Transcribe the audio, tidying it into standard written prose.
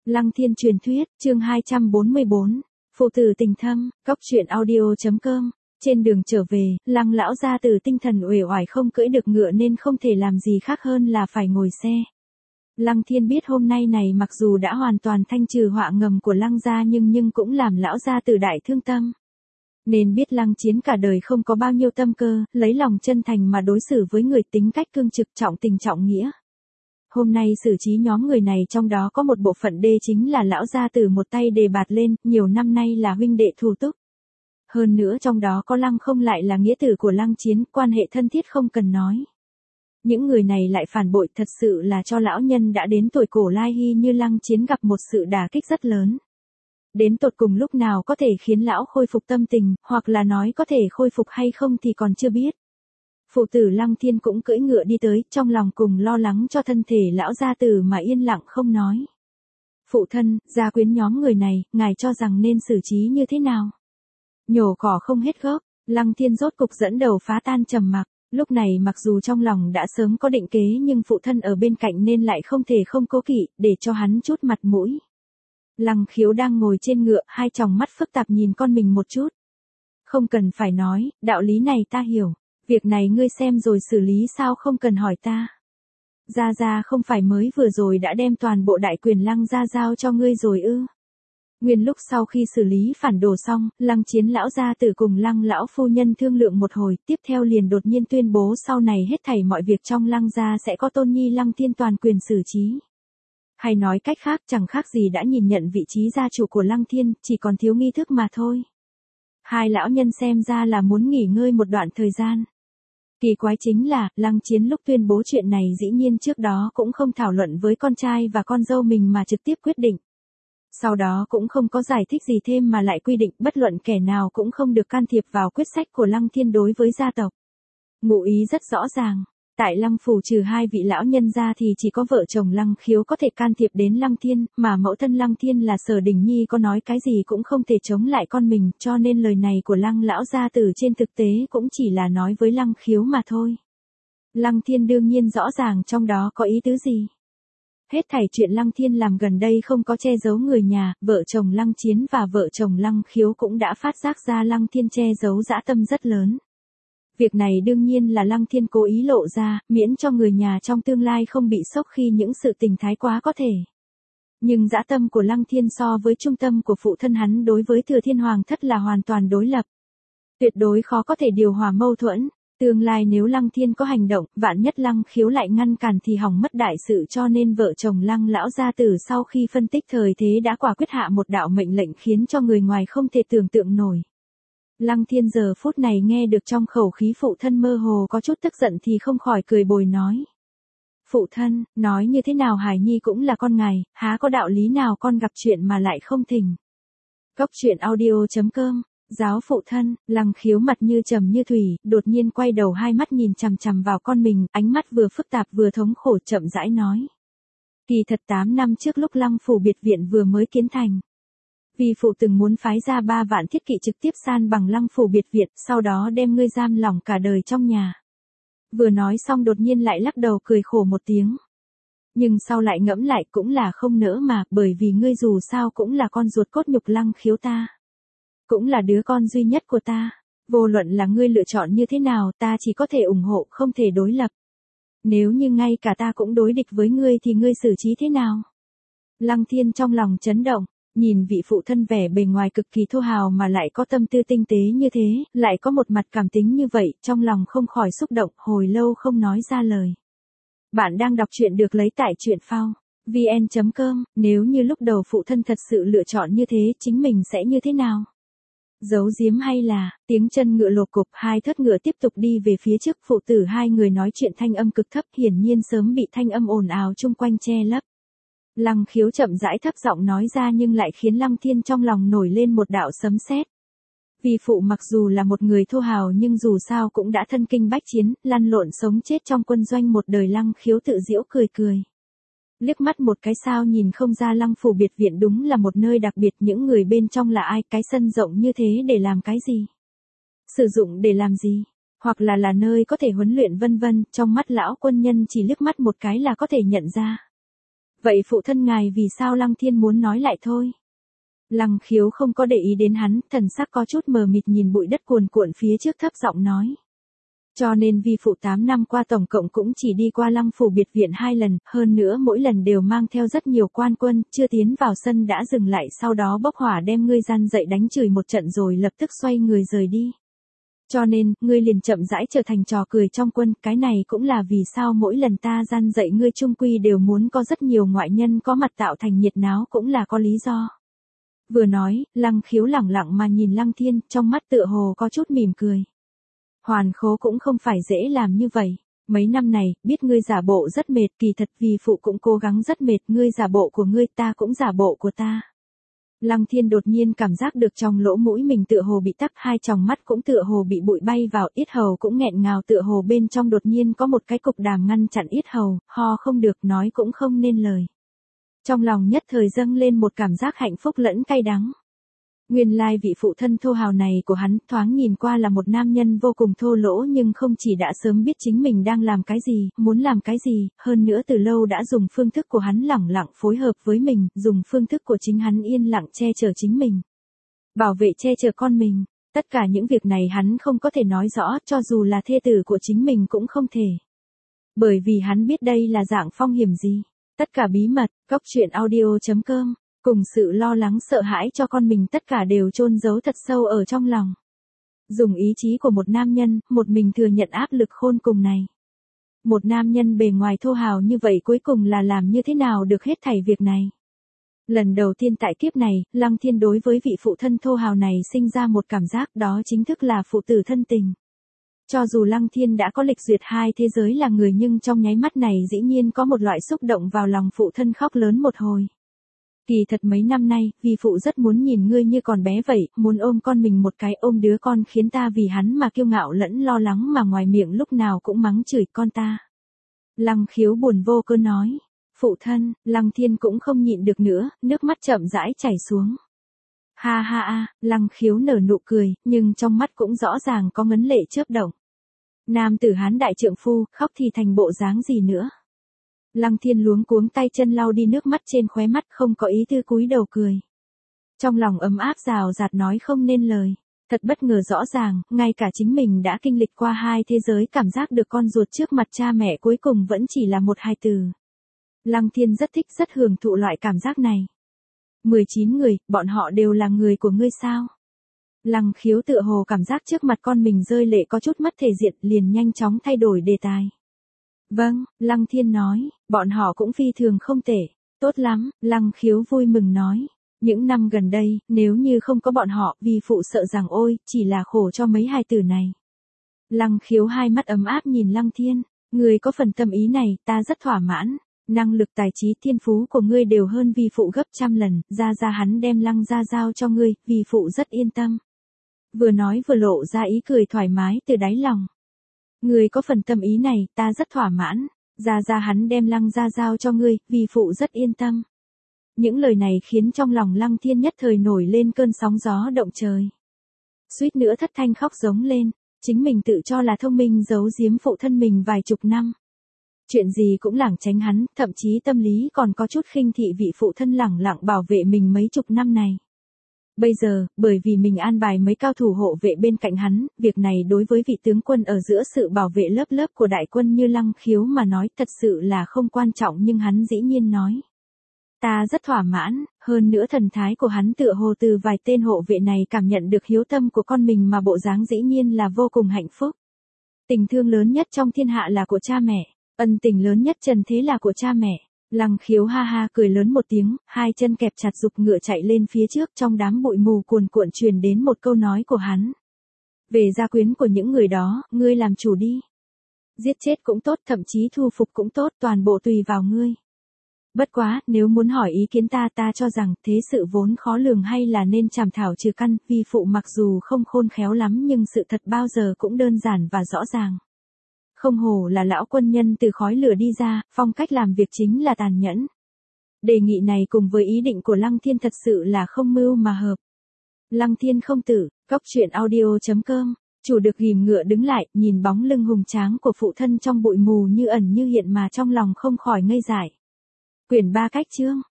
Lăng Thiên truyền thuyết, chương 244, phụ tử tình thâm, cóc truyện audio.com. Trên đường trở về, Lăng lão gia tử tinh thần uể oải không cưỡi được ngựa nên không thể làm gì khác hơn là phải ngồi xe. Lăng Thiên biết hôm nay này mặc dù đã hoàn toàn thanh trừ họa ngầm của Lăng gia nhưng cũng làm lão gia tử đại thương tâm. Nên biết Lăng Chiến cả đời không có bao nhiêu tâm cơ, lấy lòng chân thành mà đối xử với người, tính cách cương trực, trọng tình trọng nghĩa. Hôm nay xử trí nhóm người này, trong đó có một bộ phận đê chính là lão gia tử một tay đề bạt lên, nhiều năm nay là huynh đệ thù túc. Hơn nữa trong đó có Lăng Không lại là nghĩa tử của Lăng Chiến, quan hệ thân thiết không cần nói. Những người này lại phản bội, thật sự là cho lão nhân đã đến tuổi cổ lai hy như Lăng Chiến gặp một sự đả kích rất lớn. Đến tột cùng lúc nào có thể khiến lão khôi phục tâm tình, hoặc là nói có thể khôi phục hay không thì còn chưa biết. Phụ tử Lăng Thiên cũng cưỡi ngựa đi tới, trong lòng cùng lo lắng cho thân thể lão gia tử mà yên lặng không nói. Phụ thân, gia quyến nhóm người này, ngài cho rằng nên xử trí như thế nào? Nhổ cỏ không hết gốc, Lăng Thiên rốt cục dẫn đầu phá tan trầm mặc. Lúc này mặc dù trong lòng đã sớm có định kế nhưng phụ thân ở bên cạnh nên lại không thể không cố kỵ, để cho hắn chút mặt mũi. Lăng Khiếu đang ngồi trên ngựa, hai tròng mắt phức tạp nhìn con mình một chút. Không cần phải nói, đạo lý này ta hiểu. Việc này ngươi xem rồi xử lý, sao không cần hỏi ta. Gia Gia không phải mới vừa rồi đã đem toàn bộ đại quyền Lăng gia giao cho ngươi rồi ư? Nguyên lúc sau khi xử lý phản đồ xong, Lăng Chiến lão gia tử cùng Lăng lão phu nhân thương lượng một hồi, tiếp theo liền đột nhiên tuyên bố sau này hết thảy mọi việc trong Lăng gia sẽ có tôn nhi Lăng Thiên toàn quyền xử trí. Hay nói cách khác, chẳng khác gì đã nhìn nhận vị trí gia chủ của Lăng Thiên, chỉ còn thiếu nghi thức mà thôi. Hai lão nhân xem ra là muốn nghỉ ngơi một đoạn thời gian. Kỳ quái chính là, Lăng Chiến lúc tuyên bố chuyện này dĩ nhiên trước đó cũng không thảo luận với con trai và con dâu mình mà trực tiếp quyết định. Sau đó cũng không có giải thích gì thêm mà lại quy định bất luận kẻ nào cũng không được can thiệp vào quyết sách của Lăng Thiên đối với gia tộc. Ngụ ý rất rõ ràng, tại Lăng phủ trừ hai vị lão nhân ra thì chỉ có vợ chồng Lăng Khiếu có thể can thiệp đến Lăng Thiên, mà mẫu thân Lăng Thiên là Sở Đình Nhi có nói cái gì cũng không thể chống lại con mình, cho nên lời này của Lăng lão gia tử trên thực tế cũng chỉ là nói với Lăng Khiếu mà thôi. Lăng Thiên đương nhiên rõ ràng trong đó có ý tứ gì. Hết thảy chuyện Lăng Thiên làm gần đây không có che giấu người nhà, vợ chồng Lăng Chiến và vợ chồng Lăng Khiếu cũng đã phát giác ra Lăng Thiên che giấu dã tâm rất lớn. Việc này đương nhiên là Lăng Thiên cố ý lộ ra, miễn cho người nhà trong tương lai không bị sốc khi những sự tình thái quá có thể. Nhưng dã tâm của Lăng Thiên so với trung tâm của phụ thân hắn đối với Thừa Thiên Hoàng thất là hoàn toàn đối lập. Tuyệt đối khó có thể điều hòa mâu thuẫn. Tương lai nếu Lăng Thiên có hành động, vạn nhất Lăng Khiếu lại ngăn cản thì hỏng mất đại sự, cho nên vợ chồng Lăng lão gia tử sau khi phân tích thời thế đã quả quyết hạ một đạo mệnh lệnh khiến cho người ngoài không thể tưởng tượng nổi. Lăng Thiên giờ phút này nghe được trong khẩu khí phụ thân mơ hồ có chút tức giận thì không khỏi cười bồi nói. Phụ thân, nói như thế nào Hải Nhi cũng là con ngài, há có đạo lý nào con gặp chuyện mà lại không thỉnh. Cóc truyện audio.com. Giáo phụ thân, Lăng Khiếu mặt như trầm như thủy, đột nhiên quay đầu hai mắt nhìn chằm chằm vào con mình, ánh mắt vừa phức tạp vừa thống khổ, chậm rãi nói. Kỳ thật 8 năm trước lúc Lăng phủ biệt viện vừa mới kiến thành. Vì phụ từng muốn phái ra 3 vạn thiết kỵ trực tiếp san bằng Lăng phủ biệt viện, sau đó đem ngươi giam lỏng cả đời trong nhà. Vừa nói xong đột nhiên lại lắc đầu cười khổ một tiếng. Nhưng sau lại ngẫm lại cũng là không nỡ mà, bởi vì ngươi dù sao cũng là con ruột cốt nhục Lăng Khiếu ta. Cũng là đứa con duy nhất của ta. Vô luận là ngươi lựa chọn như thế nào ta chỉ có thể ủng hộ, không thể đối lập. Nếu như ngay cả ta cũng đối địch với ngươi thì ngươi xử trí thế nào? Lăng Thiên trong lòng chấn động, nhìn vị phụ thân vẻ bề ngoài cực kỳ thô hào mà lại có tâm tư tinh tế như thế, lại có một mặt cảm tính như vậy, trong lòng không khỏi xúc động, hồi lâu không nói ra lời. Bạn đang đọc truyện được lấy tại truyện phao vn.com, nếu như lúc đầu phụ thân thật sự lựa chọn như thế, chính mình sẽ như thế nào? Giấu giếm hay là, tiếng chân ngựa lộp cộp, hai thớt ngựa tiếp tục đi về phía trước, phụ tử hai người nói chuyện thanh âm cực thấp, hiển nhiên sớm bị thanh âm ồn ào chung quanh che lấp. Lăng Khiếu chậm rãi thấp giọng nói ra nhưng lại khiến Lăng Thiên trong lòng nổi lên một đạo sấm sét. Vì phụ mặc dù là một người thô hào nhưng dù sao cũng đã thân kinh bách chiến, lăn lộn sống chết trong quân doanh một đời. Lăng Khiếu tự giễu cười cười. Liếc mắt một cái sao nhìn không ra Lăng phủ biệt viện đúng là một nơi đặc biệt, những người bên trong là ai, cái sân rộng như thế để làm cái gì? Sử dụng để làm gì? Hoặc là nơi có thể huấn luyện vân vân, trong mắt lão quân nhân chỉ liếc mắt một cái là có thể nhận ra. Vậy phụ thân ngài vì sao Lăng Thiên muốn nói lại thôi? Lăng Khiếu không có để ý đến hắn, thần sắc có chút mờ mịt nhìn bụi đất cuồn cuộn phía trước thấp giọng nói. Cho nên vi phụ 8 năm qua tổng cộng cũng chỉ đi qua Lăng phủ biệt viện 2 lần, hơn nữa mỗi lần đều mang theo rất nhiều quan quân, chưa tiến vào sân đã dừng lại, sau đó bốc hỏa đem ngươi gian dậy đánh chửi một trận rồi lập tức xoay người rời đi. Cho nên, ngươi liền chậm rãi trở thành trò cười trong quân, cái này cũng là vì sao mỗi lần ta gian dậy ngươi trung quy đều muốn có rất nhiều ngoại nhân có mặt tạo thành nhiệt náo cũng là có lý do. Vừa nói, Lăng Khiếu lẳng lặng mà nhìn Lăng Thiên, trong mắt tựa hồ có chút mỉm cười. Hoàn Khố cũng không phải dễ làm như vậy. Mấy năm này, biết ngươi giả bộ rất mệt, kỳ thật vì phụ cũng cố gắng rất mệt, ngươi giả bộ của ngươi, ta cũng giả bộ của ta. Lăng Thiên đột nhiên cảm giác được trong lỗ mũi mình tựa hồ bị tắc, hai tròng mắt cũng tựa hồ bị bụi bay vào, yết hầu cũng nghẹn ngào, tựa hồ bên trong đột nhiên có một cái cục đàm ngăn chặn yết hầu, ho không được, nói cũng không nên lời. Trong lòng nhất thời dâng lên một cảm giác hạnh phúc lẫn cay đắng. Nguyên lai vị phụ thân thô hào này của hắn thoáng nhìn qua là một nam nhân vô cùng thô lỗ, nhưng không chỉ đã sớm biết chính mình đang làm cái gì, muốn làm cái gì, hơn nữa từ lâu đã dùng phương thức của hắn lẳng lặng phối hợp với mình, dùng phương thức của chính hắn yên lặng che chở chính mình. Bảo vệ che chở con mình, tất cả những việc này hắn không có thể nói rõ, cho dù là thê tử của chính mình cũng không thể. Bởi vì hắn biết đây là dạng phong hiểm gì. Tất cả bí mật, coctruyện.audio.com, cùng sự lo lắng sợ hãi cho con mình tất cả đều chôn giấu thật sâu ở trong lòng. Dùng ý chí của một nam nhân, một mình thừa nhận áp lực khôn cùng này. Một nam nhân bề ngoài thô hào như vậy cuối cùng là làm như thế nào được hết thảy việc này. Lần đầu tiên tại kiếp này, Lăng Thiên đối với vị phụ thân thô hào này sinh ra một cảm giác, đó chính thức là phụ tử thân tình. Cho dù Lăng Thiên đã có lịch duyệt hai thế giới là người, nhưng trong nháy mắt này dĩ nhiên có một loại xúc động vào lòng phụ thân, khóc lớn một hồi. Kỳ thật mấy năm nay, vì phụ rất muốn nhìn ngươi như còn bé vậy, muốn ôm con mình một cái, ôm đứa con khiến ta vì hắn mà kiêu ngạo lẫn lo lắng, mà ngoài miệng lúc nào cũng mắng chửi con ta. Lăng Khiếu buồn vô cớ nói. Phụ thân, Lăng Thiên cũng không nhịn được nữa, nước mắt chậm rãi chảy xuống. Ha ha ha, Lăng Khiếu nở nụ cười, nhưng trong mắt cũng rõ ràng có ngấn lệ chớp động. Nam tử Hán đại trượng phu, khóc thì thành bộ dáng gì nữa. Lăng Thiên luống cuống tay chân lau đi nước mắt trên khóe mắt, không có ý tư cúi đầu cười. Trong lòng ấm áp rào rạt nói không nên lời. Thật bất ngờ, rõ ràng, ngay cả chính mình đã kinh lịch qua hai thế giới, cảm giác được con ruột trước mặt cha mẹ cuối cùng vẫn chỉ là một hài tử. Lăng Thiên rất thích, rất hưởng thụ loại cảm giác này. 19 người, bọn họ đều là người của ngươi sao? Lăng Khiếu tựa hồ cảm giác trước mặt con mình rơi lệ có chút mất thể diện, liền nhanh chóng thay đổi đề tài. Vâng, Lăng Thiên nói, bọn họ cũng phi thường không tệ, tốt lắm, Lăng Khiếu vui mừng nói. Những năm gần đây, nếu như không có bọn họ, vì phụ sợ rằng ôi, chỉ là khổ cho mấy hài tử này. Lăng Khiếu hai mắt ấm áp nhìn Lăng Thiên, người có phần tâm ý này, ta rất thỏa mãn. Năng lực tài trí thiên phú của ngươi đều hơn vi phụ gấp trăm lần, ra hắn đem Lăng gia giao cho ngươi, vi phụ rất yên tâm. Vừa nói vừa lộ ra ý cười thoải mái từ đáy lòng. Ngươi có phần tâm ý này, ta rất thỏa mãn, ra hắn đem Lăng gia giao cho ngươi, vi phụ rất yên tâm. Những lời này khiến trong lòng Lăng Thiên nhất thời nổi lên cơn sóng gió động trời. Suýt nữa thất thanh khóc giống lên, chính mình tự cho là thông minh giấu giếm phụ thân mình vài chục năm. Chuyện gì cũng lảng tránh hắn, thậm chí tâm lý còn có chút khinh thị vị phụ thân lẳng lặng bảo vệ mình mấy chục năm này. Bây giờ, bởi vì mình an bài mấy cao thủ hộ vệ bên cạnh hắn, việc này đối với vị tướng quân ở giữa sự bảo vệ lớp lớp của đại quân như Lăng Khiếu mà nói thật sự là không quan trọng, nhưng hắn dĩ nhiên nói. Ta rất thỏa mãn, hơn nữa thần thái của hắn tựa hồ từ vài tên hộ vệ này cảm nhận được hiếu tâm của con mình mà bộ dáng dĩ nhiên là vô cùng hạnh phúc. Tình thương lớn nhất trong thiên hạ là của cha mẹ. Ân tình lớn nhất trần thế là của cha mẹ. Lăng Khiếu ha ha cười lớn một tiếng, hai chân kẹp chặt giục ngựa chạy lên phía trước, trong đám bụi mù cuồn cuộn truyền đến một câu nói của hắn. Về gia quyến của những người đó, ngươi làm chủ đi. Giết chết cũng tốt, thậm chí thu phục cũng tốt, toàn bộ tùy vào ngươi. Bất quá, nếu muốn hỏi ý kiến ta cho rằng thế sự vốn khó lường, hay là nên chảm thảo trừ căn, vi phụ mặc dù không khôn khéo lắm nhưng sự thật bao giờ cũng đơn giản và rõ ràng. Không hổ là lão quân nhân từ khói lửa đi ra, phong cách làm việc chính là tàn nhẫn. Đề nghị này cùng với ý định của Lăng Thiên thật sự là không mưu mà hợp. Lăng Thiên không tử, coctruyện.audio.com, chủ được ghìm ngựa đứng lại, nhìn bóng lưng hùng tráng của phụ thân trong bụi mù như ẩn như hiện mà trong lòng không khỏi ngây dại. Quyển 3 cách chương